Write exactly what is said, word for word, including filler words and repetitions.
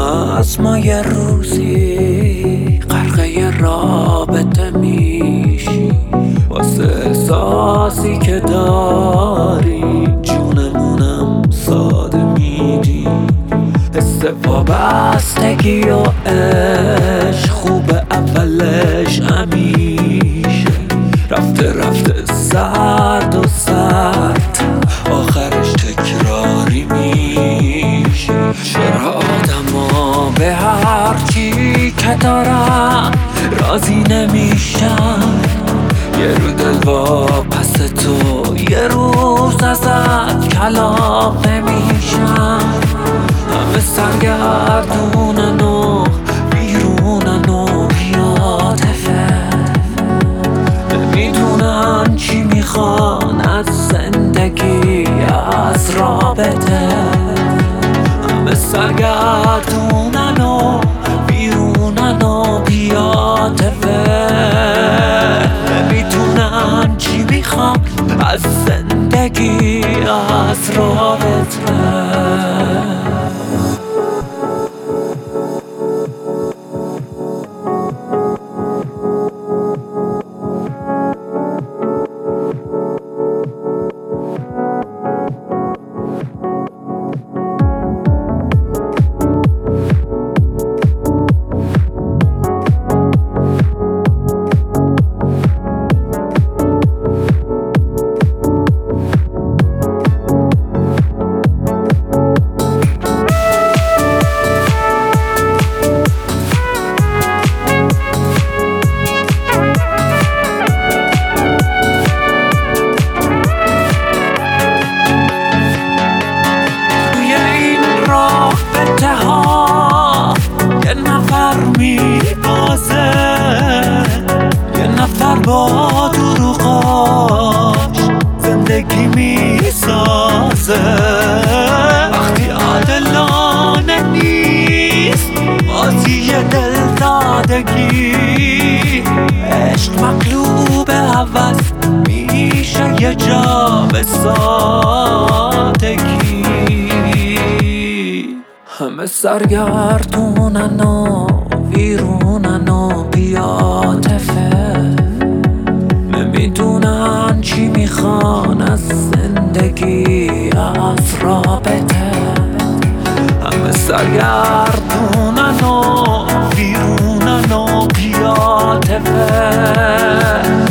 از ما یه روزی غرقه رابطه میشی، واسه احساسی که داری جونمونم ساده میدی. حس وابستگی و عشق خوب اولش همیشه، رفته رفته سرد و سرد آخرش تکراری میشه. چرا آدما به هرچی که دارم راضی نمیشم؟ یه رو دل واپس تو، یه روز ازت کلام نمیشم. همه سرگردونن و بیرونن و بی‌عاطفه، نمیدونن چی میخوان از زندگی، از رابطه. همه سرگردونن و بیرونن و بی‌عاطفه، نمیدونن چی میخوان از زندگی، از رابطه. یه نفر میبازه، یه نفر با دروغاش زندگی میسازه. وقتی عادلانه نیست بازی دل دادگی، عشق مقلوب هوس میشه یه جا به سادگی. همه سرگردونن و ویرونن و بی‌عاطفه، نمیدونن چی میخوان از زندگی، از رابطه. همه سرگردونن و ویرونن و بی‌عاطفه،